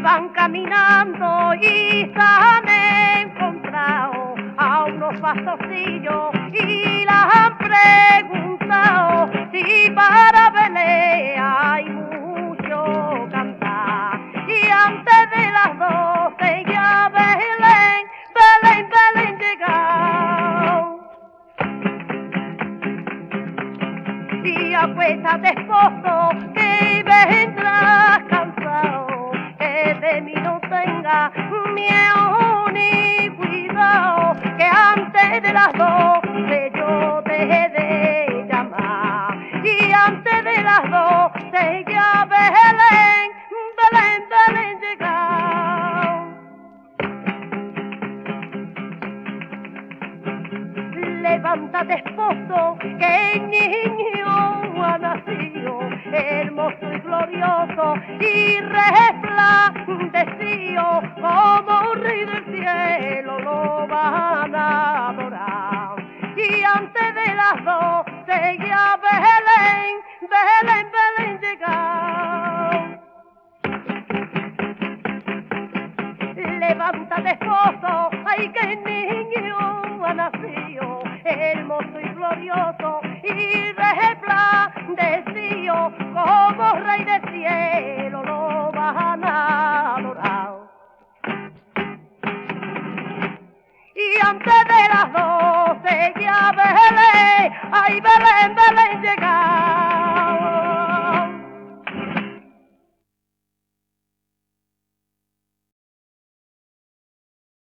van caminando y se han encontrado a unos pastocillos y las han preguntado si para Belén hay mucho cantar. Y antes de las 12 ya Belén, Belén, Belén llegado. Y acuéstate, esposo, que vendrás cansado, que de mí no tenga miedo ni cuidado, que antes de las 12 yo te he de llamar. Y antes de las 12 ya Belén, Belén, Belén llegado. Levántate, esposo, que el niño ha nacido, hermoso y glorioso y resplandecido, como un rey del cielo lo van a adorar. Y antes de las 12 ya Belén, Belén, Belén llegado. Levántate, esposo, ay, que el niño ha nacido, hermoso y glorioso y resplandecido, como rey del cielo lo van a adorar. Y antes de las 12 ya Belén, ay, Belén, Belén llega.